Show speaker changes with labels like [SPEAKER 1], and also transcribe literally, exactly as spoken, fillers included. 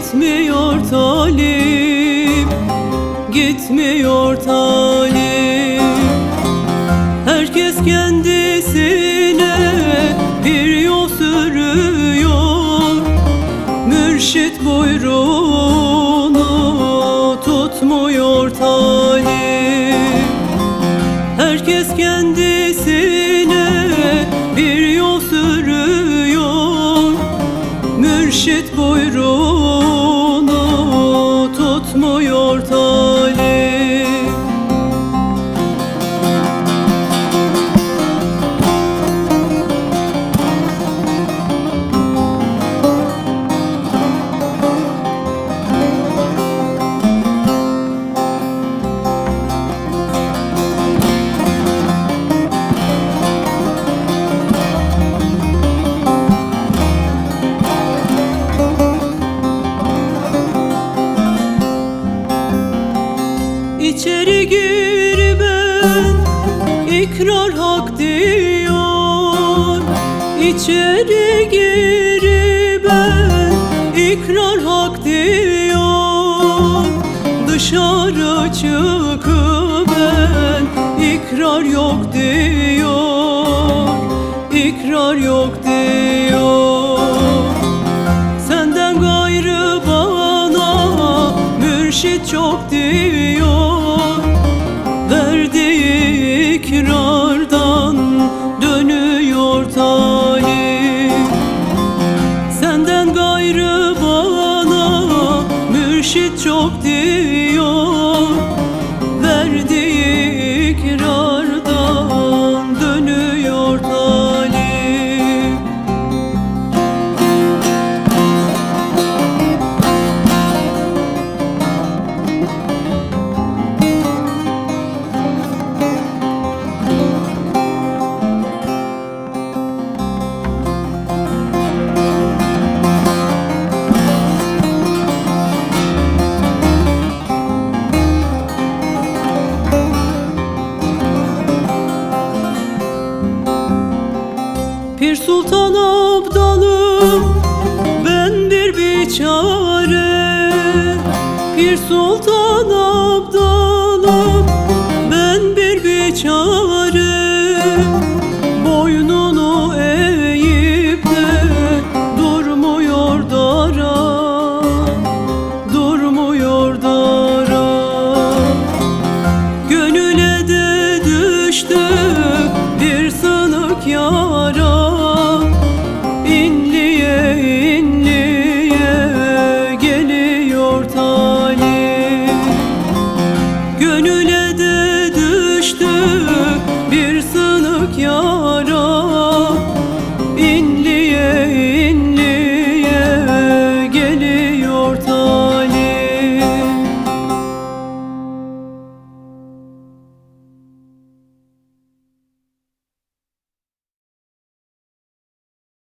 [SPEAKER 1] Gitmiyor talim, gitmiyor talim. Herkes kendisine bir yol sürüyor. Mürşit buyruğunu tutmuyor talim. Herkes kendisine bir yol sürüyor. Mürşit buyruğunu tutmuyor talim. İçeri gir ben, ikrar hak diyor. İçeri gir ben, ikrar hak diyor. Dışarı çık ben, ikrar yok diyor. İkrar yok diyor. Senden gayrı bana mürşit çok diyor. Verdiği ikrardan dönüyor talim. Senden gayrı bana mürşit çok diyor.